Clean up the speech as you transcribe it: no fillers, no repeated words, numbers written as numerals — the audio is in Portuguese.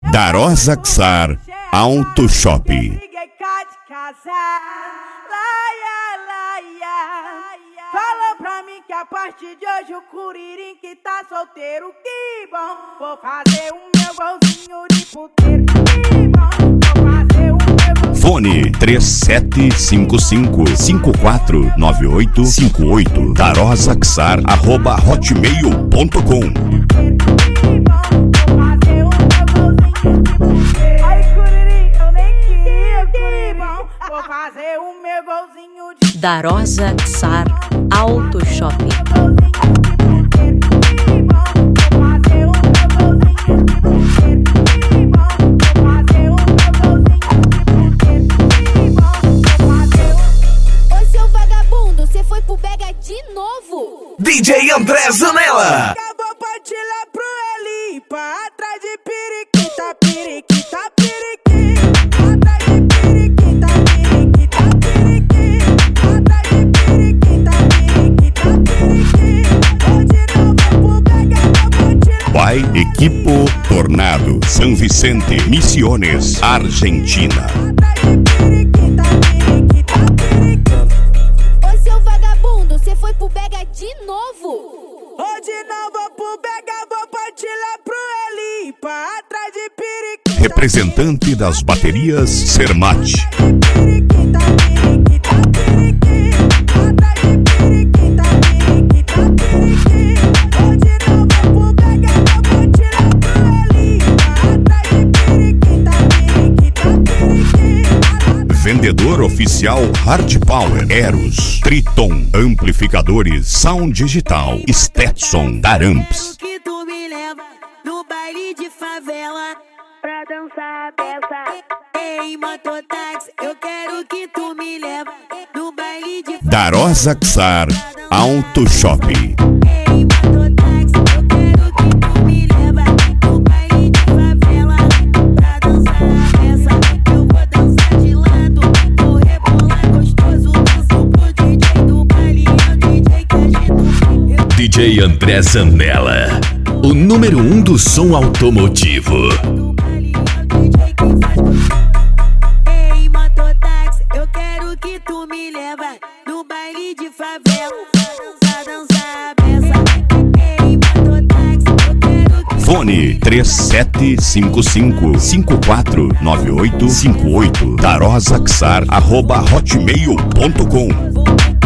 Darosa Xar Auto Shop. Fala pra mim que a partir de hoje o Curirim que tá solteiro, que bom. Vou fazer o meu golzinho de puteiro, que bom. Vou fazer o meu golzinho. Fone 3755-549858 darosaxar@hotmail.com. Vou fazer o meu golzinho de Darosa Xar Auto Shop. Ô seu vagabundo, você foi pro Bega de novo? DJ André Zanella. Acabou pra te lá pro Elipa, atrás de periquita, periquita, periquita. Atrás de periquita, periquita, periquita. Atrás de periquita, periquita, periquita. Hoje não vou pro Bega, não vou te lá. By Equipo Tornado, São Vicente, Misiones, Argentina. Atrás de periquita, periquita, periquita. Ô seu vagabundo, você foi pro Bega de novo? Hoje não vou pro Bega, vou partir lá pro Elipa, atrás de periquita. Representante das baterias Sermate. Periquita, periquita, periquita. Atrás de periquita, periquita, periquita. Hoje não vou pro Bega, vou partir lá pro Elipa, atrás de periquita, periquita, periquita. Vendedor oficial Hard Power, Eros, Triton, Amplificadores, Sound Digital, Stetson, Taramps. Que tu me leva no baile de favela pra dançar a peça. Ei, mototáxi, eu quero que tu me leva no baile de favela. Darosa Xar Auto Shop. Ei, mototáxi, eu quero que tu me leva no baile de favela pra dançar a peça. Eu vou dançar de lado, vou rebolar gostoso, danço pro DJ do baile, é o DJ que agita. DJ André Zanella, o número 1 do som automotivo. Do baile, é o DJ que faz gostoso. Ei, mototáxi, eu quero que tu me leva no baile de favela pra dançar a peça. Ei, mototáxi, eu quero que Fone 3755-549858 darosaxar@hotmail.com. vou